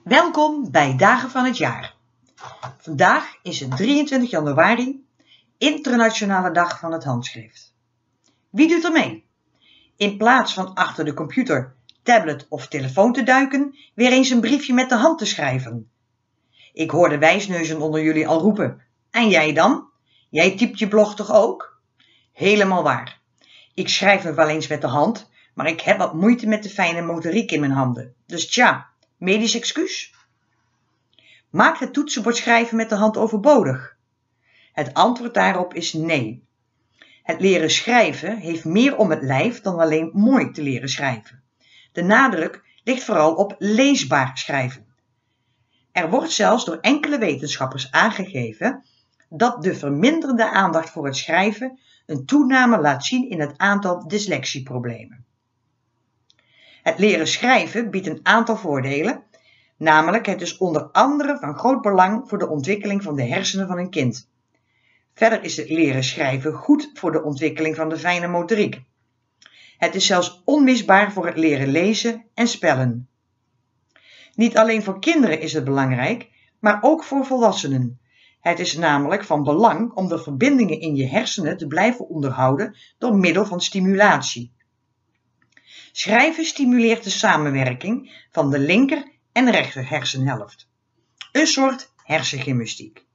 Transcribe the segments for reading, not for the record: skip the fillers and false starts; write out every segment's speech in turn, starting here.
Welkom bij Dagen van het Jaar. Vandaag is het 23 januari, Internationale Dag van het Handschrift. Wie doet er mee? In plaats van achter de computer, tablet of telefoon te duiken, weer eens een briefje met de hand te schrijven. Ik hoor de wijsneuzen onder jullie al roepen. En jij dan? Jij typt je blog toch ook? Helemaal waar. Ik schrijf nog wel eens met de hand, maar ik heb wat moeite met de fijne motoriek in mijn handen. Dus tja, medisch excuus? Maakt het toetsenbord schrijven met de hand overbodig? Het antwoord daarop is nee. Het leren schrijven heeft meer om het lijf dan alleen mooi te leren schrijven. De nadruk ligt vooral op leesbaar schrijven. Er wordt zelfs door enkele wetenschappers aangegeven dat de verminderde aandacht voor het schrijven een toename laat zien in het aantal dyslexieproblemen. Het leren schrijven biedt een aantal voordelen, namelijk het is onder andere van groot belang voor de ontwikkeling van de hersenen van een kind. Verder is het leren schrijven goed voor de ontwikkeling van de fijne motoriek. Het is zelfs onmisbaar voor het leren lezen en spellen. Niet alleen voor kinderen is het belangrijk, maar ook voor volwassenen. Het is namelijk van belang om de verbindingen in je hersenen te blijven onderhouden door middel van stimulatie. Schrijven stimuleert de samenwerking van de linker en rechter hersenhelft. Een soort hersengymnastiek.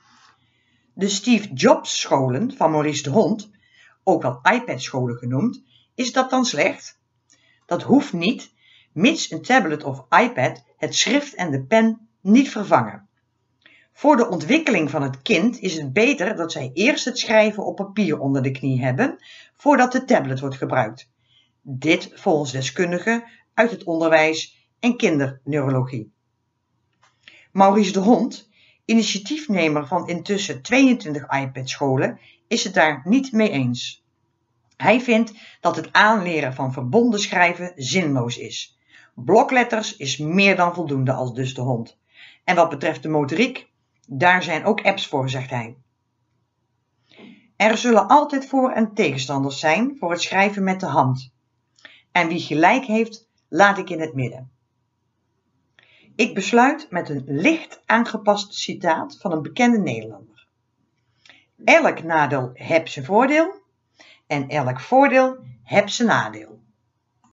De Steve Jobs scholen van Maurice de Hond, ook wel iPad-scholen genoemd, is dat dan slecht? Dat hoeft niet, mits een tablet of iPad het schrift en de pen niet vervangen. Voor de ontwikkeling van het kind is het beter dat zij eerst het schrijven op papier onder de knie hebben, voordat de tablet wordt gebruikt. Dit volgens deskundigen uit het onderwijs en kinderneurologie. Maurice de Hond, initiatiefnemer van intussen 22 iPad-scholen, is het daar niet mee eens. Hij vindt dat het aanleren van verbonden schrijven zinloos is. Blokletters is meer dan voldoende, aldus de Hond. En wat betreft de motoriek, daar zijn ook apps voor, zegt hij. Er zullen altijd voor- en tegenstanders zijn voor het schrijven met de hand. En wie gelijk heeft, laat ik in het midden. Ik besluit met een licht aangepast citaat van een bekende Nederlander. Elk nadeel heeft zijn voordeel en elk voordeel heeft zijn nadeel.